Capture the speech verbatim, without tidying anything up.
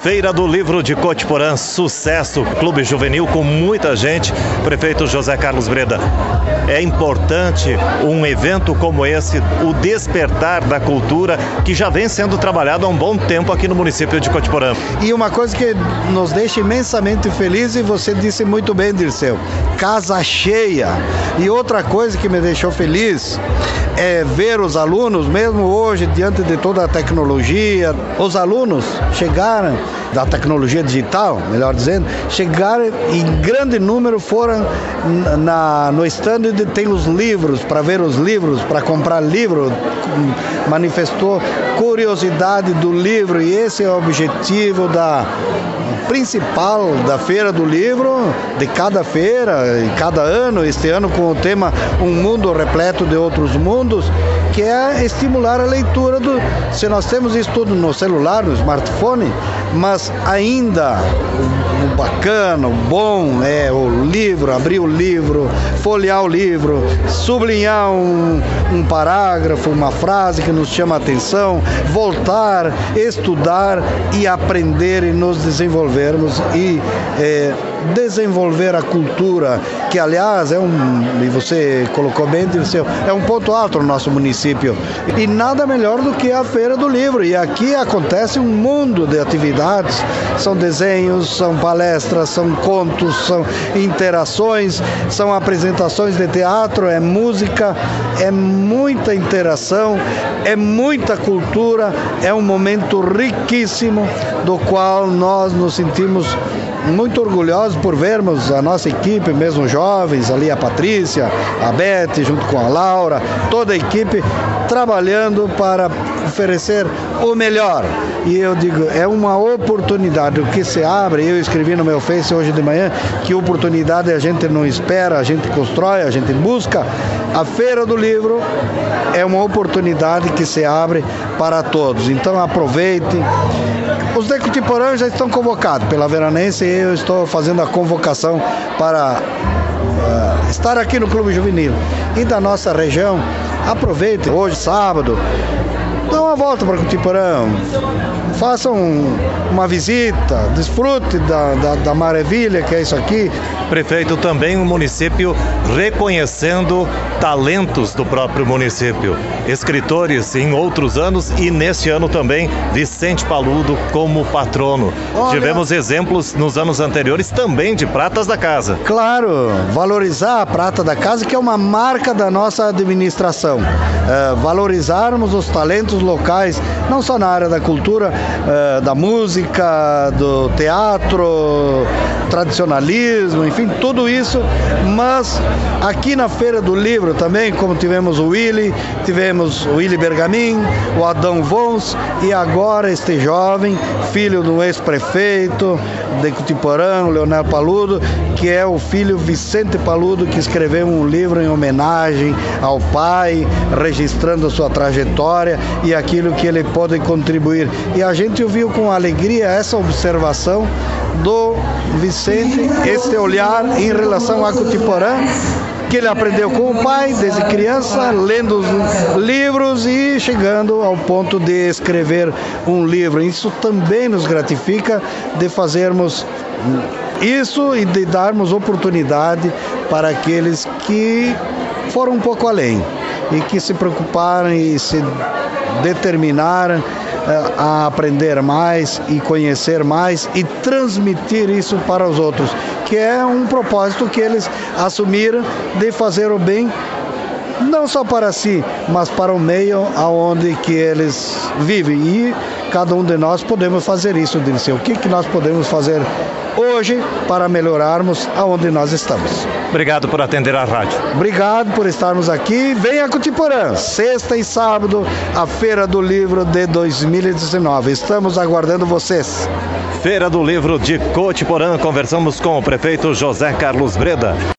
Feira do Livro de Cotiporã, sucesso, clube juvenil com muita gente. Prefeito José Carlos Breda, é importante um evento como esse, o despertar da cultura que já vem sendo trabalhado há um bom tempo aqui no município de Cotiporã. E uma coisa que nos deixa imensamente felizes, e você disse muito bem, Dirceu, casa cheia. E outra coisa que me deixou feliz é ver os alunos, mesmo hoje, diante de toda a tecnologia, os alunos chegaram, da tecnologia digital, melhor dizendo, chegaram em grande número, foram na, no stand onde tem os livros, para ver os livros, para comprar livro, manifestou curiosidade do livro, e esse é o objetivo da principal da Feira do Livro, de cada feira, e cada ano, este ano com o tema Um Mundo Repleto de Outros Mundos, que é estimular a leitura do... Se nós temos isso tudo no celular, no smartphone, mas ainda o, o bacana, o bom é o livro, abrir o livro, folhear o livro, sublinhar um, um parágrafo, uma frase que nos chama a atenção, voltar, estudar e aprender e nos desenvolvermos e é, desenvolver a cultura, que aliás é um, e você colocou bem, Dirceu, é um ponto alto no nosso município. E nada melhor do que a Feira do Livro. E aqui acontece um mundo de atividades, são desenhos, são palestras, são contos, são interações, são apresentações de teatro, é música, é muita interação, é muita cultura, é um momento riquíssimo do qual nós nos sentimos muito orgulhosos por vermos a nossa equipe, mesmo jovens, ali a Patrícia, a Beth, junto com a Laura, toda a equipe trabalhando para oferecer o melhor. E eu digo, é uma oportunidade, o que se abre, eu escrevi no meu Face hoje de manhã, que oportunidade a gente não espera, a gente constrói, a gente busca. A Feira do Livro é uma oportunidade que se abre para todos, então aproveitem. Os de Cotiporã já estão convocados pela Veranense e eu estou fazendo a convocação para uh, estar aqui no Clube Juvenil. E da nossa região, aproveitem, hoje sábado, dá uma volta para Cotiporã, façam uma visita, desfrute da, da, da maravilha que é isso aqui. Prefeito, também um município reconhecendo talentos do próprio município. Escritores em outros anos e neste ano também Vicente Paludo como patrono. Olha, tivemos exemplos nos anos anteriores também de pratas da casa. Claro, valorizar a prata da casa, que é uma marca da nossa administração. É, valorizarmos os talentos locais, não só na área da cultura, é, da música, do teatro, tradicionalismo, enfim, tudo isso, mas aqui na Feira do Livro também, como tivemos o Willy, tivemos o Willy Bergamin, o Adão Vons e agora este jovem, filho do ex-prefeito de Cotiporã, o Leonel Paludo, que é o filho Vicente Paludo, que escreveu um livro em homenagem ao pai, registrando a sua trajetória e aquilo que ele pode contribuir. E a gente ouviu com alegria essa observação do Vicente, este olhar em relação a Cotiporã, que ele aprendeu com o pai desde criança, lendo os livros e chegando ao ponto de escrever um livro. Isso também nos gratifica de fazermos isso e de darmos oportunidade para aqueles que foram um pouco além e que se preocuparam e se determinaram a aprender mais e conhecer mais e transmitir isso para os outros, que é um propósito que eles assumiram de fazer o bem não só para si, mas para o meio aonde que eles vivem. E cada um de nós podemos fazer isso, Dirceu. O que que nós podemos fazer hoje para melhorarmos aonde nós estamos? Obrigado por atender a rádio. Obrigado por estarmos aqui. Venha a Cotiporã, sexta e sábado, a Feira do Livro de dois mil e dezenove. Estamos aguardando vocês. Feira do Livro de Cotiporã, conversamos com o prefeito José Carlos Breda.